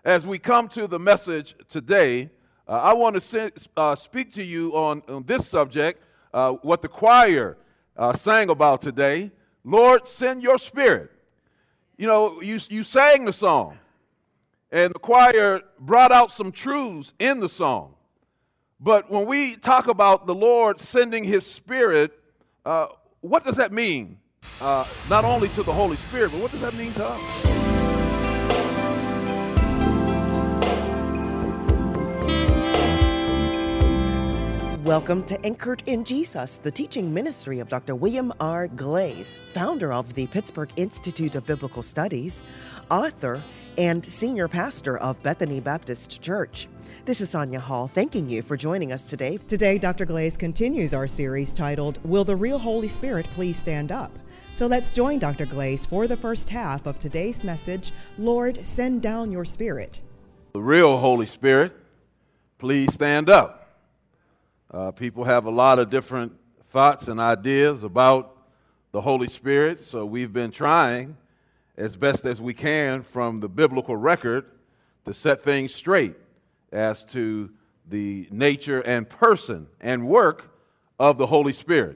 As we come to the message today, I want to speak to you on this subject, what the choir sang about today. Lord, send your spirit. You know, you sang the song, and the choir brought out some truths in the song. But when we talk about the Lord sending his spirit, what does that mean? Not only to the Holy Spirit, but what does that mean to us? Welcome to Anchored in Jesus, the teaching ministry of Dr. William R. Glaze, founder of the Pittsburgh Institute of Biblical Studies, author, and senior pastor of Bethany Baptist Church. This is Sonia Hall thanking you for joining us today. Today, Dr. Glaze continues our series titled, Will the Real Holy Spirit Please Stand Up? So let's join Dr. Glaze for the first half of today's message, Lord, Send Down Your Spirit. The real Holy Spirit, please stand up. People have a lot of different thoughts and ideas about the Holy Spirit, so we've been trying as best as we can from the biblical record to set things straight as to the nature and person and work of the Holy Spirit.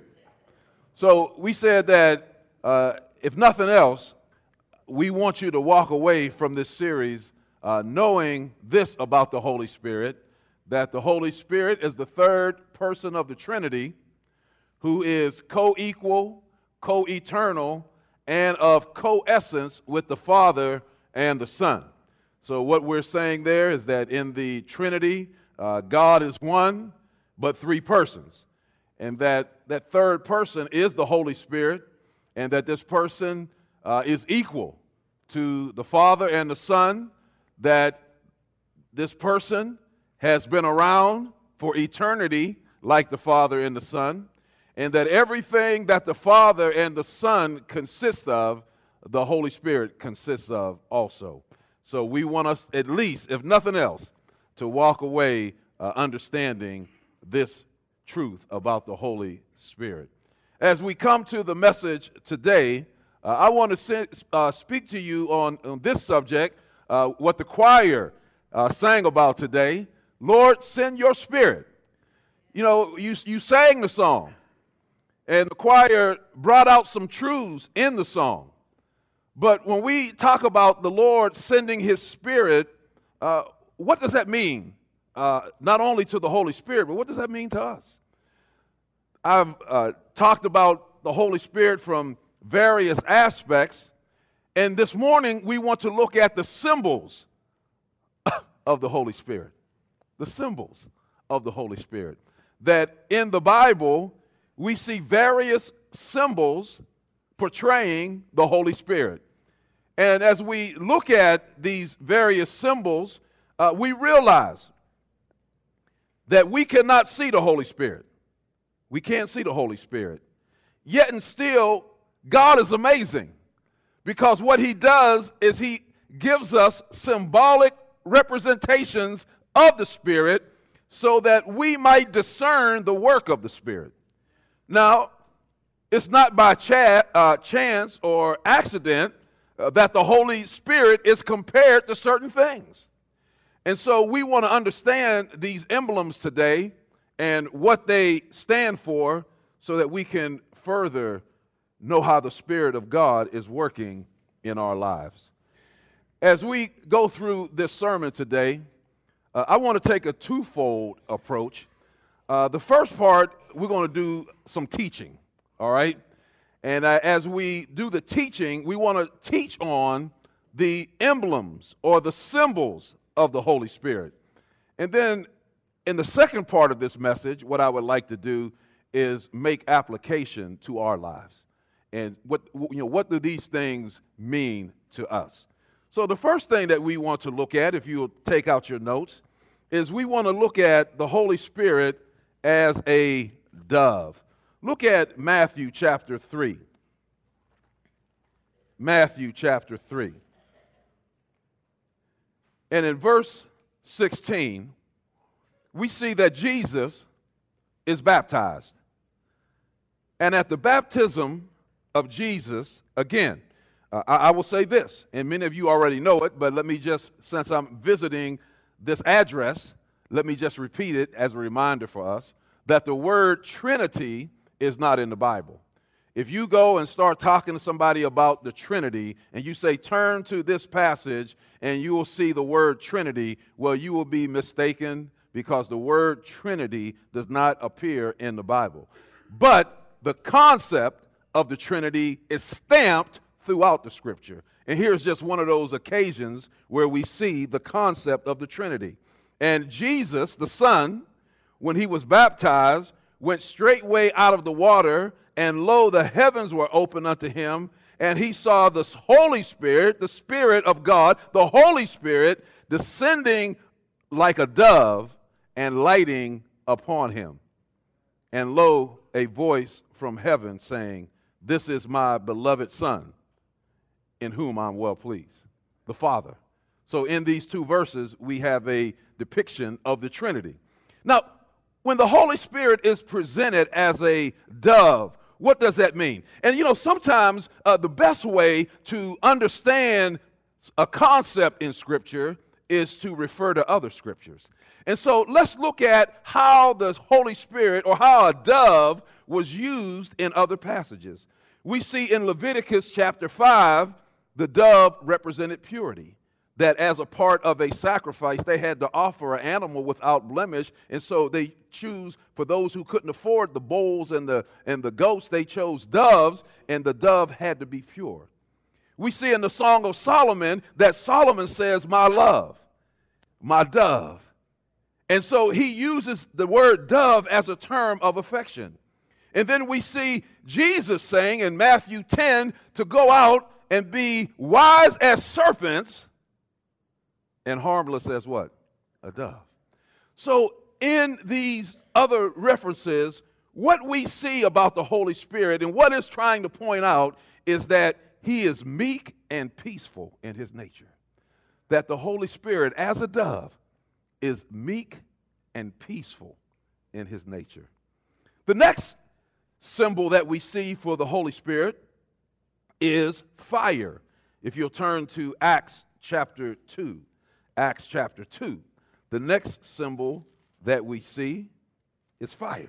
So we said that if nothing else, we want you to walk away from this series knowing this about the Holy Spirit, that the Holy Spirit is the third person of the Trinity who is co-equal, co-eternal, and of co-essence with the Father and the Son. So what we're saying there is that in the Trinity, God is one, but three persons. And that third person is the Holy Spirit, and that this person is equal to the Father and the Son, that this person has been around for eternity like the Father and the Son, and that everything that the Father and the Son consist of, the Holy Spirit consists of also. So we want us, at least, if nothing else, to walk away understanding this truth about the Holy Spirit. As we come to the message today, I want to speak to you on this subject, what the choir sang about today. Lord, send your spirit. You know, you sang the song, and the choir brought out some truths in the song. But when we talk about the Lord sending his spirit, what does that mean? Not only to the Holy Spirit, but what does that mean to us? I've talked about the Holy Spirit from various aspects, and this morning we want to look at the symbols of the Holy Spirit. The symbols of the Holy Spirit. That in the Bible, we see various symbols portraying the Holy Spirit. And as we look at these various symbols, we realize that we cannot see the Holy Spirit. We can't see the Holy Spirit. Yet and still, God is amazing, because what he does is he gives us symbolic representations of the Spirit so that we might discern the work of the Spirit. Now, it's not by chance or accident that the Holy Spirit is compared to certain things. And so we want to understand these emblems today and what they stand for so that we can further know how the Spirit of God is working in our lives. As we go through this sermon today, I want to take a twofold approach. The first part, we're going to do some teaching, all right? And as we do the teaching, we want to teach on the emblems or the symbols of the Holy Spirit. And then in the second part of this message, what I would like to do is make application to our lives. And what do these things mean to us? So the first thing that we want to look at, if you'll take out your notes, is we want to look at the Holy Spirit as a dove. Look at Matthew chapter 3. Matthew chapter 3. And in verse 16, we see that Jesus is baptized. And at the baptism of Jesus, again, I will say this, and many of you already know it, but let me just, since I'm visiting this address, let me just repeat it as a reminder for us that the word Trinity is not in the Bible. If you go and start talking to somebody about the Trinity and you say, turn to this passage and you will see the word Trinity, well, you will be mistaken because the word Trinity does not appear in the Bible. But the concept of the Trinity is stamped throughout the Scripture. And here's just one of those occasions where we see the concept of the Trinity. And Jesus, the Son, when he was baptized, went straightway out of the water, and lo, the heavens were opened unto him, and he saw the Holy Spirit, the Spirit of God, the Holy Spirit, descending like a dove and lighting upon him. And lo, a voice from heaven saying, this is my beloved Son, in whom I'm well pleased, the Father. So in these two verses, we have a depiction of the Trinity. Now, when the Holy Spirit is presented as a dove, what does that mean? And sometimes the best way to understand a concept in Scripture is to refer to other Scriptures. And so let's look at how the Holy Spirit, or how a dove was used in other passages. We see in Leviticus chapter 5, the dove represented purity, that as a part of a sacrifice, they had to offer an animal without blemish. And so they choose, for those who couldn't afford the bulls and the goats, they chose doves, and the dove had to be pure. We see in the Song of Solomon that Solomon says, my love, my dove. And so he uses the word dove as a term of affection. And then we see Jesus saying in Matthew 10 to go out and be wise as serpents and harmless as what? A dove. So in these other references, what we see about the Holy Spirit and what it's trying to point out is that he is meek and peaceful in his nature. That the Holy Spirit, as a dove, is meek and peaceful in his nature. The next symbol that we see for the Holy Spirit is fire. If you'll turn to Acts chapter 2. Acts chapter 2. The next symbol that we see is fire.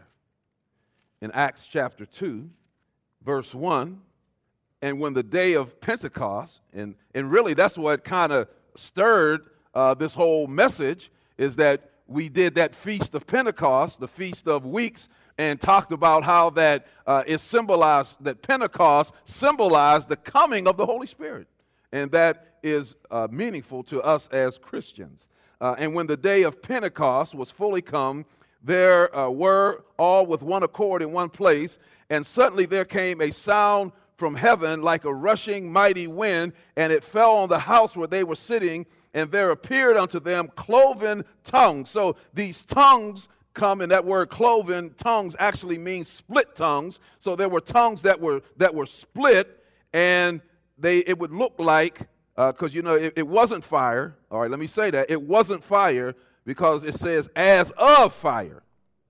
In Acts chapter 2, verse 1, and when the day of Pentecost, and really that's what kind of stirred this whole message, is that we did that Feast of Pentecost, the Feast of Weeks, and talked about how that it symbolized, that Pentecost symbolized the coming of the Holy Spirit. And that is meaningful to us as Christians. And when the day of Pentecost was fully come, there were all with one accord in one place, and suddenly there came a sound from heaven like a rushing mighty wind, and it fell on the house where they were sitting, and there appeared unto them cloven tongues. So these tongues come, and that word cloven tongues actually means split tongues. So there were tongues that were split, and it would look like, because it wasn't fire. All right, let me say that. It wasn't fire because it says as of fire.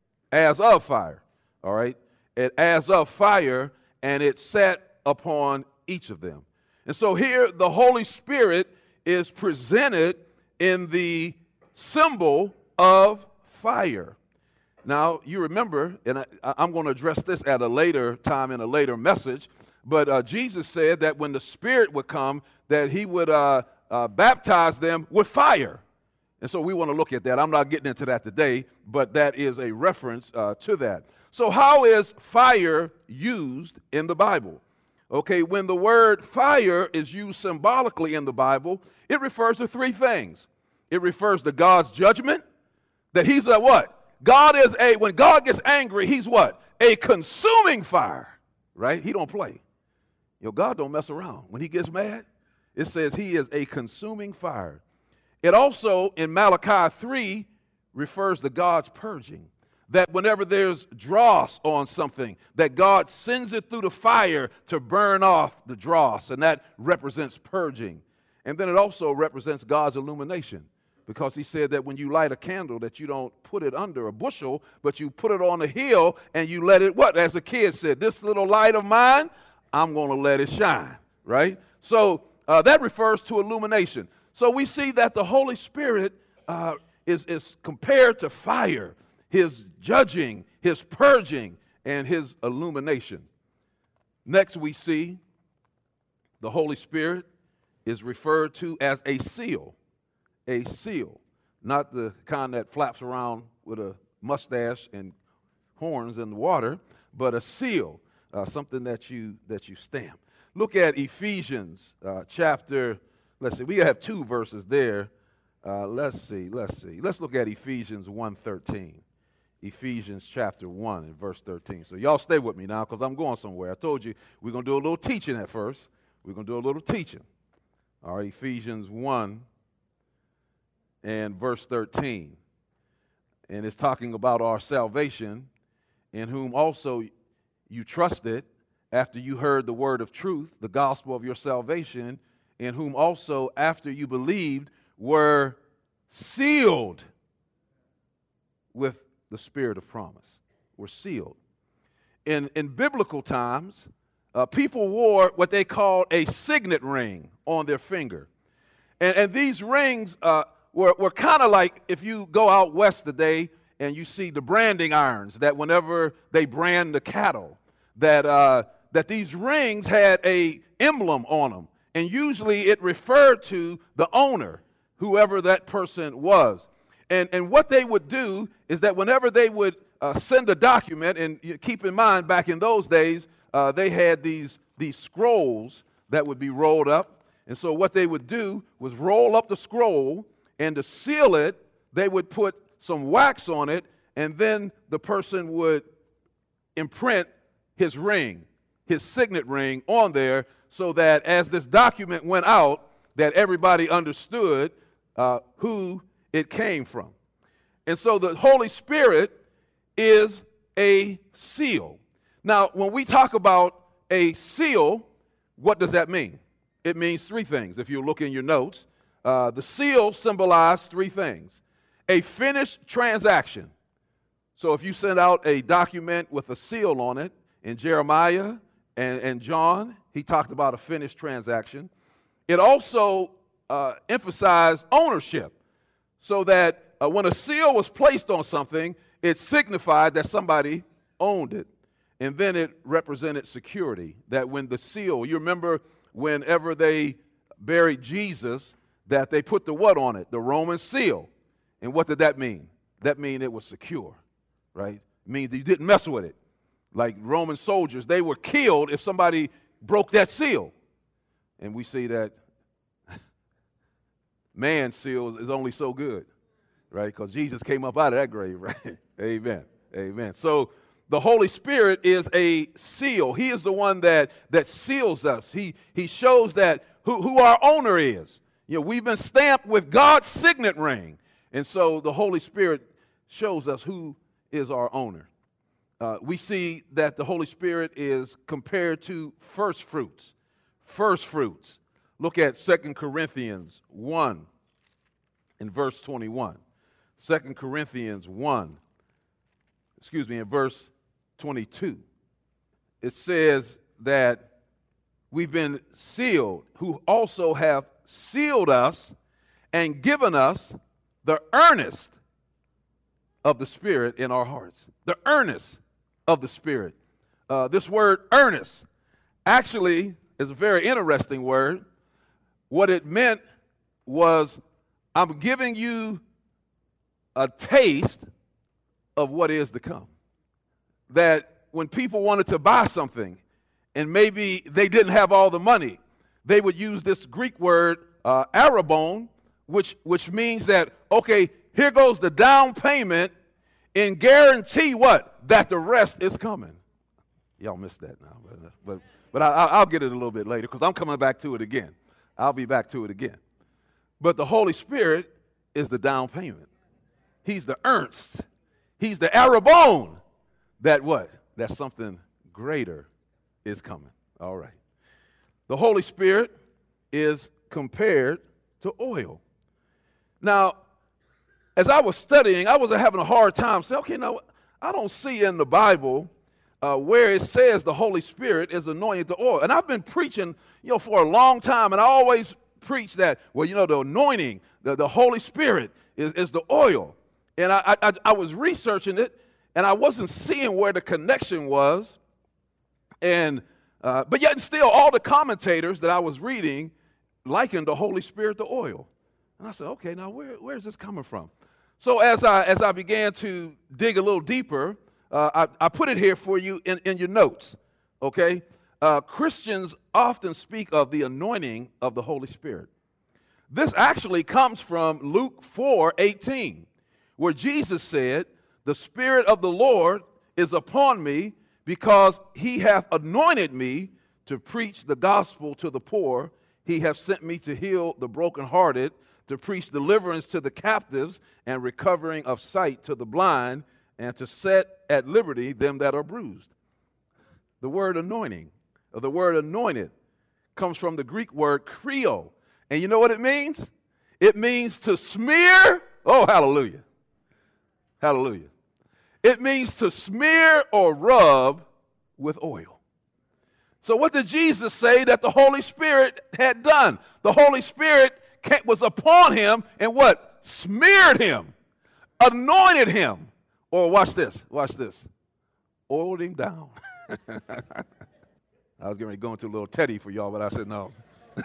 As of fire. All right. As of fire, and it sat upon each of them. And so here the Holy Spirit is presented in the symbol of fire. Now, you remember, and I'm going to address this at a later time in a later message, but Jesus said that when the Spirit would come, that he would baptize them with fire. And so we want to look at that. I'm not getting into that today, but that is a reference to that. So how is fire used in the Bible? Okay, when the word fire is used symbolically in the Bible, it refers to three things. It refers to God's judgment, that he's a what? When God gets angry, he's what? A consuming fire, right? He don't play. God don't mess around. When he gets mad, it says he is a consuming fire. It also, in Malachi 3, refers to God's purging. That whenever there's dross on something, that God sends it through the fire to burn off the dross, and that represents purging. And then it also represents God's illumination, because he said that when you light a candle, that you don't put it under a bushel, but you put it on a hill and you let it, what? As the kid said, this little light of mine, I'm going to let it shine, right? So that refers to illumination. So we see that the Holy Spirit is compared to fire, his judging, his purging, and his illumination. Next, we see the Holy Spirit is referred to as a seal, not the kind that flaps around with a mustache and horns in the water, but a seal, something that you stamp. Look at Ephesians chapter. Let's see. We have 2 verses there. Let's look at Ephesians 1:13. Ephesians chapter 1 and verse 13. So y'all stay with me now because I'm going somewhere. I told you we're going to do a little teaching at first. We're going to do a little teaching. All right, Ephesians 1 and verse 13. And it's talking about our salvation, in whom also you trusted after you heard the word of truth, the gospel of your salvation, in whom also after you believed were sealed with the spirit of promise. Were sealed. In biblical times, people wore what they called a signet ring on their finger. And these rings were kind of like if you go out west today and you see the branding irons that whenever they brand the cattle, that these rings had a emblem on them. And usually it referred to the owner, whoever that person was. And what they would do is that whenever they would send a document, and keep in mind back in those days, they had these scrolls that would be rolled up. And so what they would do was roll up the scroll, and to seal it, they would put some wax on it, and then the person would imprint his ring, his signet ring on there, so that as this document went out, that everybody understood who it came from. And so the Holy Spirit is a seal. Now, when we talk about a seal, what does that mean? It means 3 things. If you look in your notes, the seal symbolized 3 things. A finished transaction. So if you send out a document with a seal on it, in Jeremiah and John, he talked about a finished transaction. It also emphasized ownership, so that when a seal was placed on something, it signified that somebody owned it. And then it represented security, that when the seal, you remember whenever they buried Jesus, that they put the what on it? The Roman seal. And what did that mean? That mean it was secure, right? It means you didn't mess with it. Like Roman soldiers, they were killed if somebody broke that seal. And we see that man's seal is only so good, right? Because Jesus came up out of that grave, right? Amen. Amen. So the Holy Spirit is a seal. He is the one that seals us. He shows that who our owner is. You know, we've been stamped with God's signet ring. And so the Holy Spirit shows us who is our owner. We see that the Holy Spirit is compared to first fruits. First fruits. Look at 2 Corinthians 1 in verse 21. 2 Corinthians 1, in verse 22. It says that we've been sealed, who also have sealed us and given us the earnest of the Spirit in our hearts. The earnest of the Spirit. This word earnest actually is a very interesting word. What it meant was, I'm giving you a taste of what is to come. That when people wanted to buy something and maybe they didn't have all the money, they would use this Greek word, arrabon, which means that, okay, here goes the down payment and guarantee what? That the rest is coming. Y'all missed that now, but I'll get it a little bit later because I'm coming back to it again. I'll be back to it again. But the Holy Spirit is the down payment. He's the earnest. He's the arrabon. That what? That something greater is coming. All right. The Holy Spirit is compared to oil. Now, as I was studying, I was having a hard time saying, okay, now, I don't see in the Bible where it says the Holy Spirit is anointed the oil. And I've been preaching, for a long time, and I always preach that, the anointing, the Holy Spirit is the oil. And I was researching it, and I wasn't seeing where the connection was. And but yet and still, all the commentators that I was reading likened the Holy Spirit to oil. And I said, okay, now where is this coming from? So as I began to dig a little deeper, I put it here for you in your notes, okay? Christians often speak of the anointing of the Holy Spirit. This actually comes from Luke 4:18, where Jesus said, "The Spirit of the Lord is upon me, because he hath anointed me to preach the gospel to the poor. He hath sent me to heal the brokenhearted, to preach deliverance to the captives, and recovering of sight to the blind, and to set at liberty them that are bruised." The word anointing, or the word anointed, comes from the Greek word kreo. And you know what it means? It means to smear. Oh, hallelujah. Hallelujah. It means to smear or rub with oil. So what did Jesus say that the Holy Spirit had done? The Holy Spirit was upon him and what? Smeared him, anointed him. Or watch this, oiled him down. I was getting ready to go into a little Teddy for y'all, but I said no.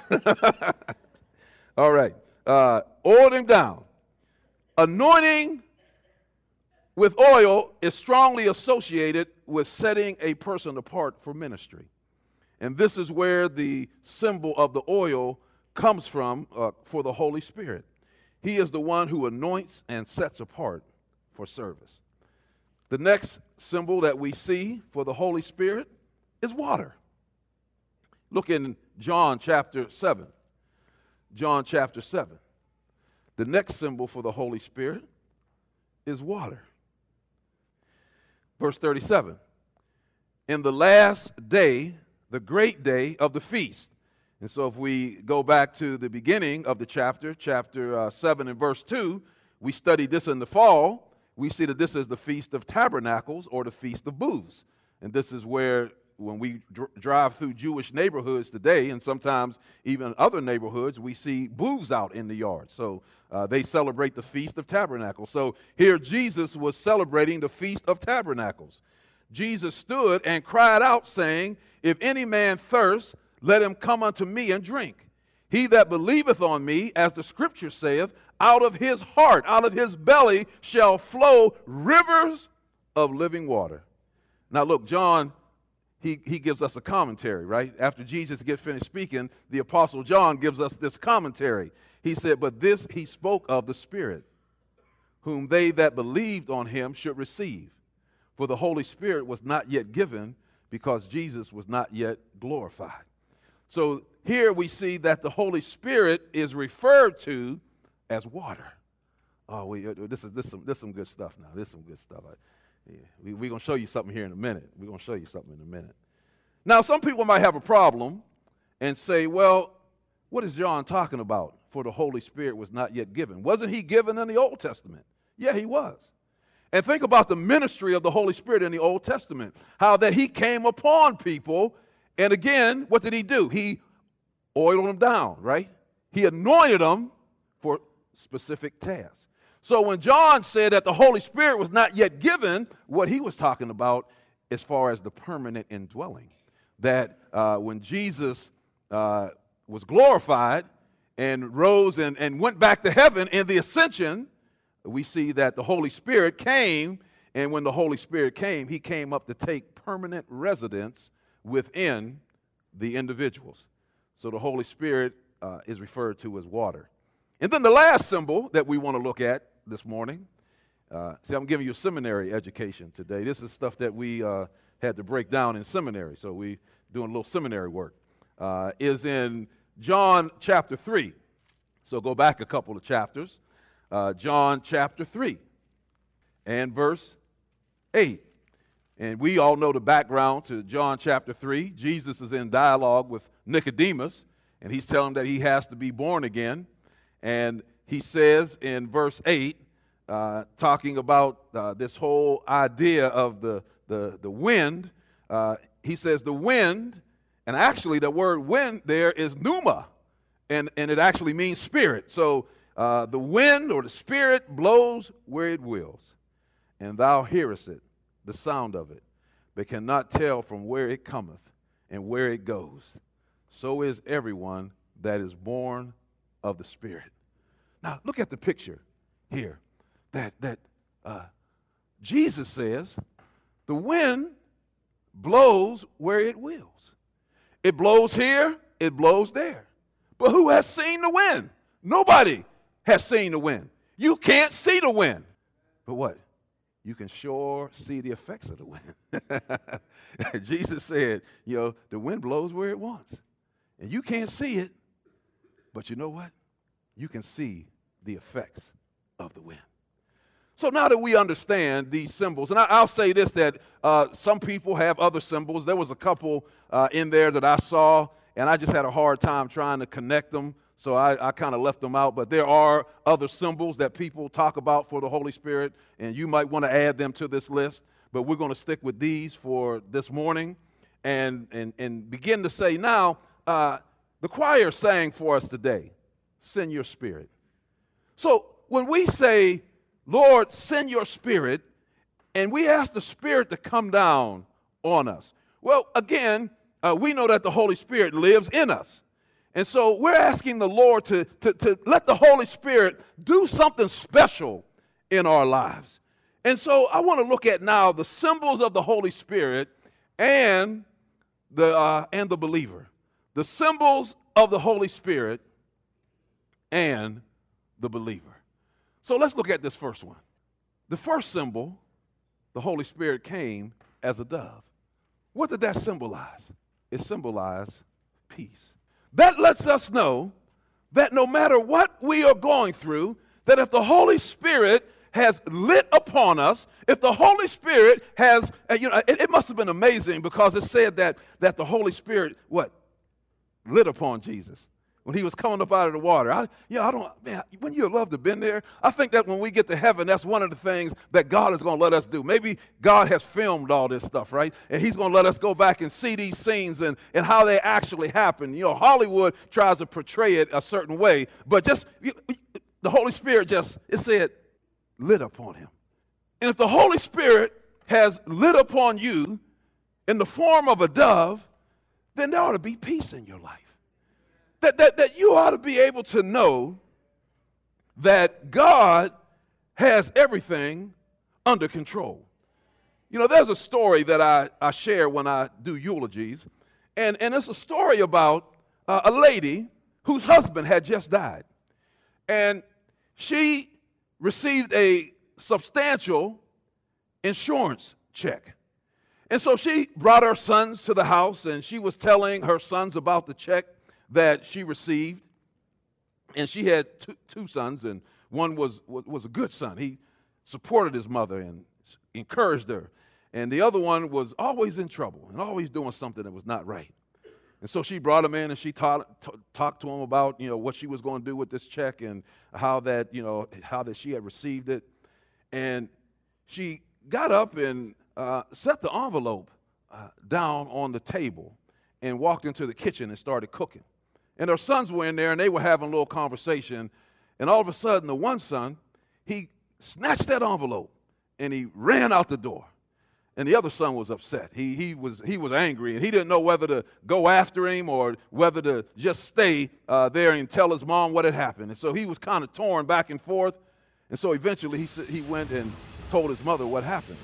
All right, oiled him down. Anointing with oil is strongly associated with setting a person apart for ministry. And this is where the symbol of the oil comes from for the Holy Spirit. He is the one who anoints and sets apart for service. The next symbol that we see for the Holy Spirit is water. Look in John chapter 7. John chapter 7. The next symbol for the Holy Spirit is water. Verse 37. In the last day, the great day of the feast. And so if we go back to the beginning of the chapter 7 and verse 2, we studied this in the fall. We see that this is the Feast of Tabernacles, or the Feast of Booths. And this is where, when we drive through Jewish neighborhoods today, and sometimes even other neighborhoods, we see booths out in the yard. So they celebrate the Feast of Tabernacles. So here Jesus was celebrating the Feast of Tabernacles. Jesus stood and cried out, saying, "If any man thirst, let him come unto me and drink. He that believeth on me, as the scripture saith, out of his heart, out of his belly shall flow rivers of living water." Now look, John, he gives us a commentary, right? After Jesus gets finished speaking, the Apostle John gives us this commentary. He said, "But this he spoke of the Spirit, whom they that believed on him should receive. For the Holy Spirit was not yet given, because Jesus was not yet glorified." So here we see that the Holy Spirit is referred to as water. Oh, this is some good stuff now. This is some good stuff. We're going to show you something here in a minute. We're going to show you something in a minute. Now, some people might have a problem and say, well, what is John talking about? For the Holy Spirit was not yet given. Wasn't he given in the Old Testament? Yeah, he was. And think about the ministry of the Holy Spirit in the Old Testament, how that he came upon people, and again, what did he do? He oiled them down, right? He anointed them for specific tasks. So when John said that the Holy Spirit was not yet given, what he was talking about as far as the permanent indwelling, that when Jesus was glorified and rose and went back to heaven in the ascension, we see that the Holy Spirit came, and when the Holy Spirit came, he came up to take permanent residence within the individuals. So the Holy Spirit is referred to as water. And then the last symbol that we want to look at this morning, see, I'm giving you a seminary education today. This is stuff that we had to break down in seminary, so we doing a little seminary work, is in John chapter 3. So go back a couple of chapters. John chapter 3 and verse 8. And we all know the background to John chapter 3. Jesus is in dialogue with Nicodemus, and he's telling him that he has to be born again. And he says in verse 8, talking about this whole idea of the wind, he says the wind, and actually the word wind there is pneuma, and it actually means spirit. So the wind or the spirit blows where it wills, and thou hearest it, the sound of it, but cannot tell from where it cometh and where it goes. So is everyone that is born of the Spirit. Now, look at the picture here that Jesus says the wind blows where it wills. It blows here, it blows there. But who has seen the wind? Nobody has seen the wind. You can't see the wind. But what? You can sure see the effects of the wind. Jesus said, the wind blows where it wants. And you can't see it, but you know what? You can see the effects of the wind. So now that we understand these symbols, and I'll say this, that some people have other symbols. There was a couple in there that I saw, and I just had a hard time trying to connect them, so I kind of left them out. But there are other symbols that people talk about for the Holy Spirit, and you might want to add them to this list. But we're going to stick with these for this morning and begin to say now, the choir sang for us today, send your Spirit. So when we say, Lord, send your Spirit, and we ask the Spirit to come down on us. Well, again, we know that the Holy Spirit lives in us. And so we're asking the Lord to let the Holy Spirit do something special in our lives. And so I want to look at now the symbols of the Holy Spirit and the believer. The symbols of the Holy Spirit and the believer. So let's look at this first one. The first symbol, the Holy Spirit came as a dove. What did that symbolize? It symbolized peace. That lets us know that no matter what we are going through, that if the Holy Spirit has lit upon us, if the Holy Spirit has, it must have been amazing because it said that the Holy Spirit, lit upon Jesus when he was coming up out of the water. Wouldn't you love to have been there? I think that when we get to heaven, that's one of the things that God is going to let us do. Maybe God has filmed all this stuff, right? And he's going to let us go back and see these scenes and how they actually happen. Hollywood tries to portray it a certain way, but just the Holy Spirit it said, lit upon him. And if the Holy Spirit has lit upon you in the form of a dove, then there ought to be peace in your life. That you ought to be able to know that God has everything under control. There's a story that I share when I do eulogies, and it's a story about a lady whose husband had just died. And she received a substantial insurance check. And so she brought her sons to the house, and she was telling her sons about the check that she received. And she had two sons, and one was a good son. He supported his mother and encouraged her. And the other one was always in trouble and always doing something that was not right. And so she brought him in, and she talked to him about, what she was going to do with this check and how that she had received it. And she got up and set the envelope down on the table and walked into the kitchen and started cooking. And her sons were in there, and they were having a little conversation. And all of a sudden, the one son, he snatched that envelope, and he ran out the door. And the other son was upset. He was angry, and he didn't know whether to go after him or whether to just stay there and tell his mom what had happened. And so he was kind of torn back and forth. And so eventually he went and told his mother what happened.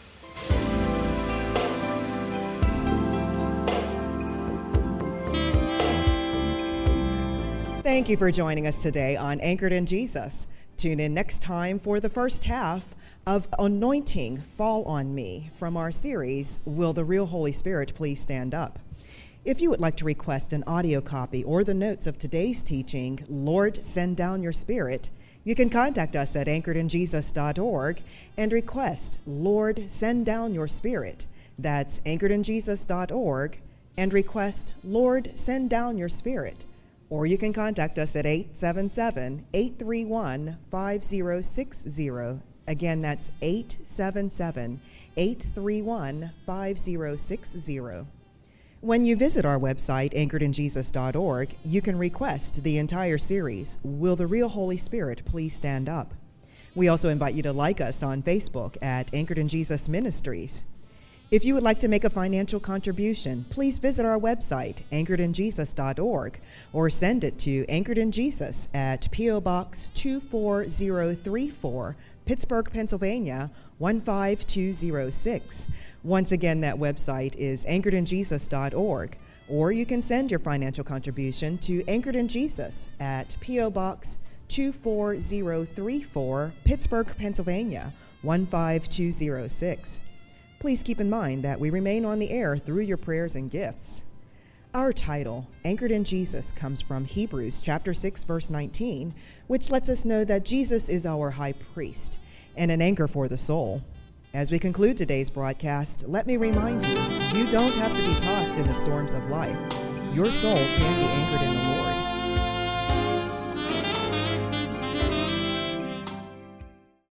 Thank you for joining us today on Anchored in Jesus. Tune in next time for the first half of Anointing Fall on Me from our series, Will the Real Holy Spirit Please Stand Up? If you would like to request an audio copy or the notes of today's teaching, Lord, Send Down Your Spirit, you can contact us at anchoredinjesus.org and request, Lord, Send Down Your Spirit. That's anchoredinjesus.org and request, Lord, Send Down Your Spirit. Or you can contact us at 877-831-5060 Again, that's 877-831-5060. When you visit our website, anchoredinjesus.org, you can request the entire series, Will the Real Holy Spirit Please Stand Up? We also invite you to like us on Facebook at Anchored in Jesus Ministries. If you would like to make a financial contribution, please visit our website, anchoredinjesus.org, or send it to Anchored in Jesus at P.O. Box 24034, Pittsburgh, Pennsylvania, 15206. Once again, that website is anchoredinjesus.org, or you can send your financial contribution to Anchored in Jesus at P.O. Box 24034, Pittsburgh, Pennsylvania, 15206. Please keep in mind that we remain on the air through your prayers and gifts. Our title, Anchored in Jesus, comes from Hebrews chapter 6, verse 19, which lets us know that Jesus is our high priest and an anchor for the soul. As we conclude today's broadcast, let me remind you, you don't have to be tossed in the storms of life. Your soul can be anchored in the